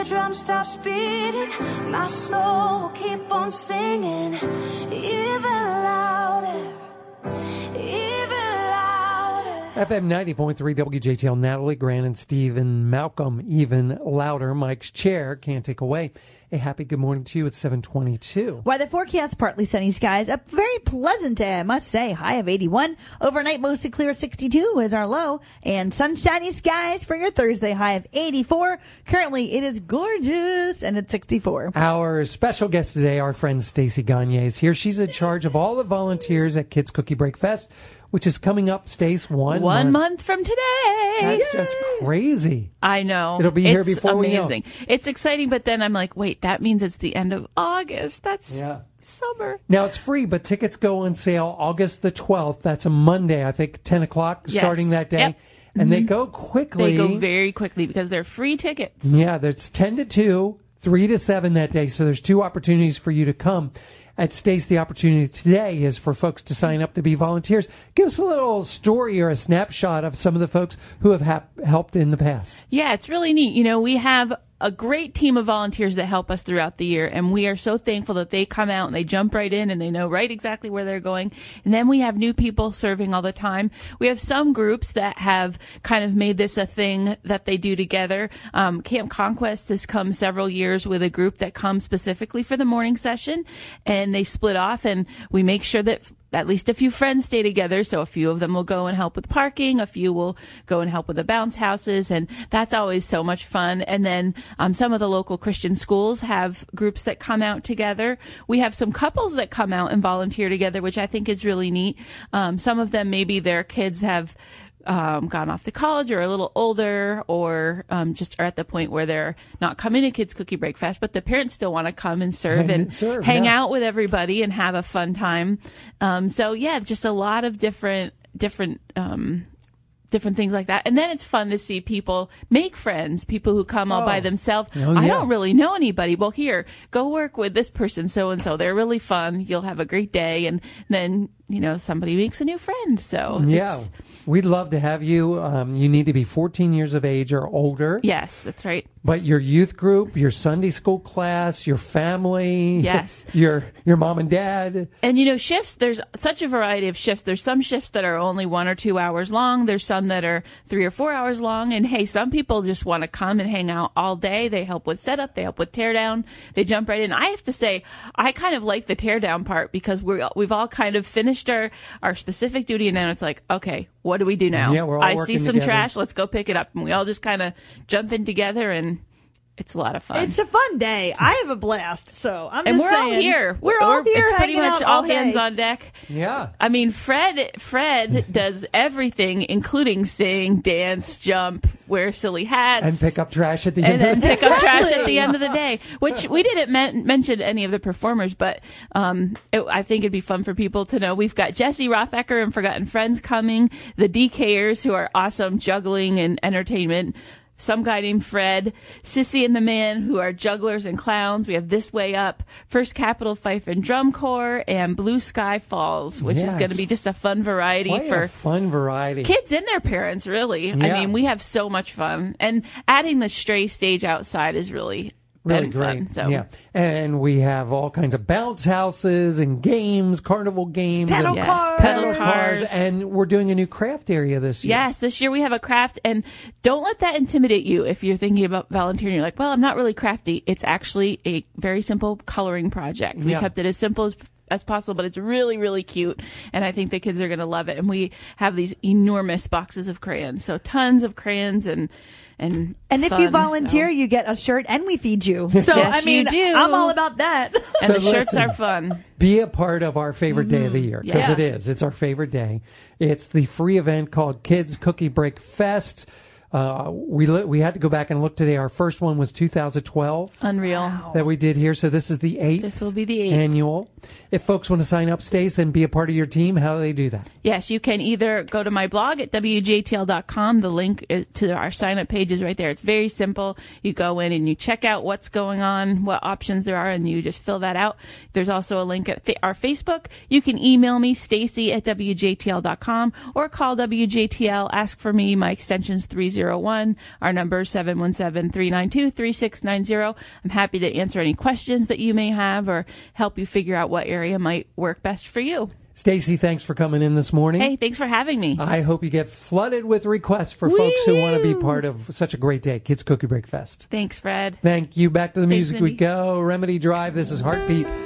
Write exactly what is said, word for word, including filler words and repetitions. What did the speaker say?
drum stops beating, my soul will keep on singing, even louder, even louder. F M ninety point three W J T L, Natalie, Grant, and Stephen Malcolm, even louder. Mike's chair can't take away. A happy good morning to you at seven twenty-two. Why, the forecast, partly sunny skies. A very pleasant day, I must say. High of eighty-one. Overnight, mostly clear, sixty-two is our low. And sunshiny skies for your Thursday, high of eighty-four. Currently, it is gorgeous, and it's sixty-four. Our special guest today, our friend Stacey Gagne, is here. She's in charge of all the volunteers at Kids Cookie Break Fest, which is coming up, Stace, one, one month. month from today. That's just crazy. I know. It'll be here it's before amazing. we know. It's exciting, but then I'm like, wait, that means it's the end of August. That's yeah. summer. Now, it's free, but tickets go on sale August the twelfth. That's a Monday, I think, ten o'clock Yes. starting that day. Yep. And mm-hmm. they go quickly. They go very quickly because they're free tickets. Yeah, there's ten to two, three to seven that day. So there's two opportunities for you to come. At Stace, the opportunity today is for folks to sign up to be volunteers. Give us a little story or a snapshot of some of the folks who have hap- helped in the past. Yeah, it's really neat. You know, we have a great team of volunteers that help us throughout the year, and we are so thankful that they come out and they jump right in and they know right exactly where they're going. And then we have new people serving all the time. We have some groups that have kind of made this a thing that they do together. Um, Camp Conquest has come several years with a group that comes specifically for the morning session, and they split off, and we make sure that at least a few friends stay together. So a few of them will go and help with parking. A few will go and help with the bounce houses. And that's always so much fun. And then um, some of the local Christian schools have groups that come out together. We have some couples that come out and volunteer together, which I think is really neat. Um, some of them, maybe their kids have Um, gone off to college or a little older, or um, just are at the point where they're not coming to Kids Cookie Break Fest, but the parents still want to come and serve and, and serve, hang yeah. out with everybody and have a fun time. Um, so yeah, just a lot of different different um, different things like that. And then it's fun to see people make friends, people who come all Oh. by themselves. Oh, I yeah. don't really know anybody. Well, here, go work with this person, so and so. They're really fun. You'll have a great day, and then you know somebody makes a new friend. So Yeah. it's, We'd love to have you. Um, you need to be fourteen years of age or older. yes, that's right. But your youth group, your Sunday school class, your family, Yes. your your mom and dad. And, you know, shifts, there's such a variety of shifts. There's some shifts that are only one or two hours long. There's some that are three or four hours long. And, hey, some people just want to come and hang out all day. They help with setup. They help with teardown. They jump right in. I have to say, I kind of like the teardown part because we're, we've all kind of finished our, our specific duty. And then it's like, okay, what do we do now? Yeah, we're all I working see some together. trash. Let's go pick it up. And we all just kind of jump in together, and it's a lot of fun. It's a fun day. I have a blast, so I'm and just we're saying. all here. We're all here It's pretty hanging much out all all day. hands on deck. Yeah. I mean, Fred Fred does everything, including sing, dance, jump, wear silly hats. And pick up trash at the and end then of the pick up trash at Exactly. the end of the day, which we didn't men- mention any of the performers, but um, it, I think it'd be fun for people to know. We've got Jesse Rothbecker and Forgotten Friends coming, the D Kers who are awesome juggling and entertainment, some guy named Fred, Sissy and the Man, who are jugglers and clowns. We have This Way Up, First Capital Fife and Drum Corps, and Blue Sky Falls, which Yeah, is going to it's be just a fun variety Quite for a fun variety. kids and their parents, really. I Yeah. mean, we have so much fun. And adding the Stray stage outside is really, Really been great. fun. So. Yeah. And we have all kinds of bounce houses and games, carnival games. Pedal and Yes, cars. pedal cars. And we're doing a new craft area this year. Yes, this year we have a craft, and don't let that intimidate you if you're thinking about volunteering. You're like, well, I'm not really crafty. It's actually a very simple coloring project. We Yeah. kept it as simple as as possible, but it's really, really cute, and I think the kids are going to love it. And we have these enormous boxes of crayons, so tons of crayons and and And if fun, you volunteer, so. you get a shirt and we feed you. So, Yes, I mean, you do. I'm all about that. and So the shirts listen. are fun. Be a part of our favorite day of the year, because Yes. it is. It's our favorite day. It's the free event called Kids Cookie Break Fest. Uh, we li- we had to go back and look today. Our first one was two thousand twelve Unreal. that we did here. So this is the eighth. This will be the eighth. annual. If folks want to sign up, Stace, and be a part of your team, how do they do that? Yes, you can either go to my blog at W J T L dot com. The link is to our sign up page is right there. It's very simple. You go in and you check out what's going on, what options there are, and you just fill that out. There's also a link at fa- our Facebook. You can email me, Stacy at W J T L dot com, or call W J T L. Ask for me. My extension's three oh one. Our number is seven one seven, three nine two, three six nine zero. I'm happy to answer any questions that you may have or help you figure out what area might work best for you. Stacy, thanks for coming in this morning. Hey, thanks for having me. I hope you get flooded with requests for Woo-hoo! folks who want to be part of such a great day, Kids Cookie Break Fest. Thanks, Fred. Thank you. Back to the Thanks, music we Mindy. go. Remedy Drive. This is Heartbeat.